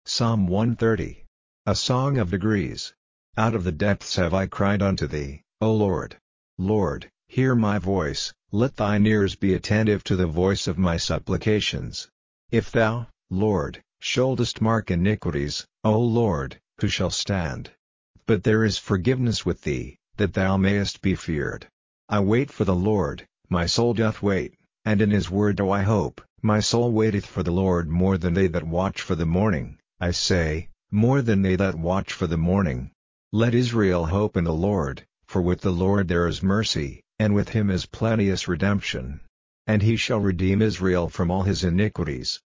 Psalm 130. A Song of Degrees. Out of the depths have I cried unto thee, O Lord. Lord, hear my voice, let thine ears be attentive to the voice of my supplications. If thou, Lord, shouldest mark iniquities, O Lord, who shall stand? But there is forgiveness with thee, that thou mayest be feared. I wait for the Lord, my soul doth wait, and in his word do I hope. My soul waiteth for the Lord more than they that watch for the morning, I say, more than they that watch for the morning. Let Israel hope in the Lord, for with the Lord there is mercy, and with him is plenteous redemption. And he shall redeem Israel from all his iniquities,